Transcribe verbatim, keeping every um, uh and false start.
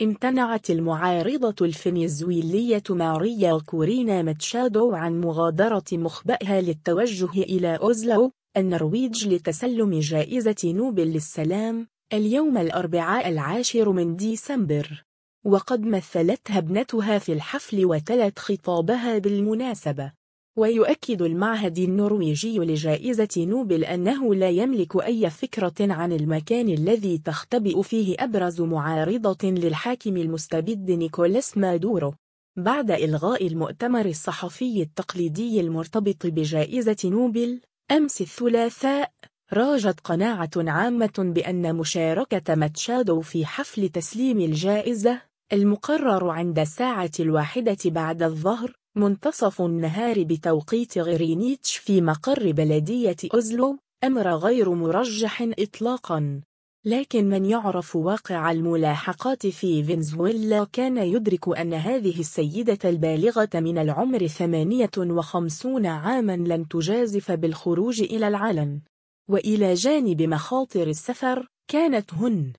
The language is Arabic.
امتنعت المعارضة الفنزويلية ماريا كورينا ماتشادو عن مغادرة مخبأها للتوجه إلى أوزلو، النرويج لتسلم جائزة نوبل للسلام اليوم الأربعاء العاشر من ديسمبر، وقد مثلتها ابنتها في الحفل وتلت خطابها بالمناسبة. ويؤكد المعهد النرويجي لجائزة نوبل أنه لا يملك أي فكرة عن المكان الذي تختبئ فيه أبرز معارضة للحاكم المستبد نيكولاس مادورو. بعد إلغاء المؤتمر الصحفي التقليدي المرتبط بجائزة نوبل أمس الثلاثاء، راجت قناعة عامة بأن مشاركة ماتشادو في حفل تسليم الجائزة المقرر عند الساعة الواحدة بعد الظهر منتصف النهار بتوقيت غرينتش في مقر بلدية أوزلو أمر غير مرجح إطلاقا. لكن من يعرف واقع الملاحقات في فنزويلا كان يدرك أن هذه السيدة البالغة من العمر ثمانية وخمسين عاما لن تجازف بالخروج إلى العلن، وإلى جانب مخاطر السفر كانت هن